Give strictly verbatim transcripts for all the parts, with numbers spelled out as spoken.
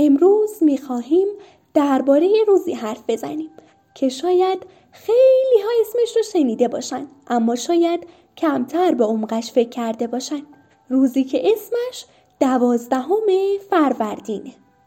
امروز می‌خواهیم درباره روزی حرف بزنیم که شاید خیلی ها اسمش رو شنیده باشن، اما شاید کمتر به عمقش فکر کرده باشن. روزی که اسمش دوازدهم فروردینه.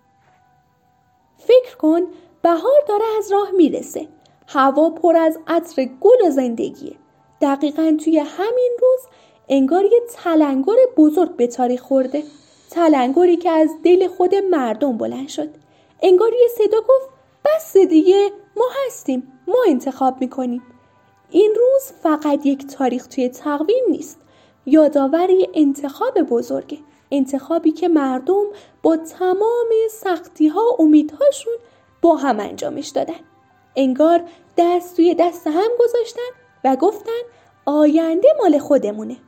فکر کن بهار داره از راه میرسه. هوا پر از عطر گل و زندگیه. دقیقاً توی همین روز انگار یه تلنگر بزرگ به تاریخ خورده. تلنگری که از دل خود مردم بلند شد. انگار یه صدا گفت بس دیگه، ما هستیم، ما انتخاب میکنیم. این روز فقط یک تاریخ توی تقویم نیست، یادآوری انتخاب بزرگه. انتخابی که مردم با تمام سختی ها و امیدهاشون با هم انجامش دادن. انگار دست توی دست هم گذاشتن و گفتن آینده مال خودمونه.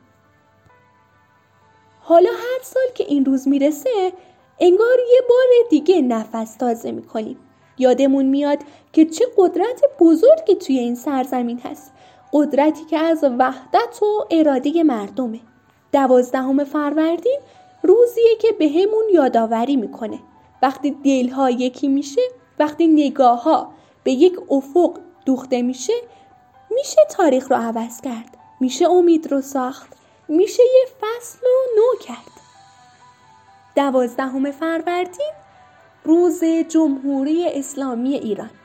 حالا هر سال که این روز میرسه انگار یه بار دیگه نفس تازه میکنیم. یادمون میاد که چه قدرت بزرگی توی این سرزمین هست. قدرتی که از وحدت و اراده مردمه. دوازدهم فروردین روزیه که به همون یادآوری میکنه. وقتی دلها یکی میشه، وقتی نگاه ها به یک افق دوخته میشه، میشه تاریخ رو عوض کرد. میشه امید رو ساخت. میشه یه فصل رو نو کرد. دوازدهم فروردین روز جمهوری اسلامی ایران.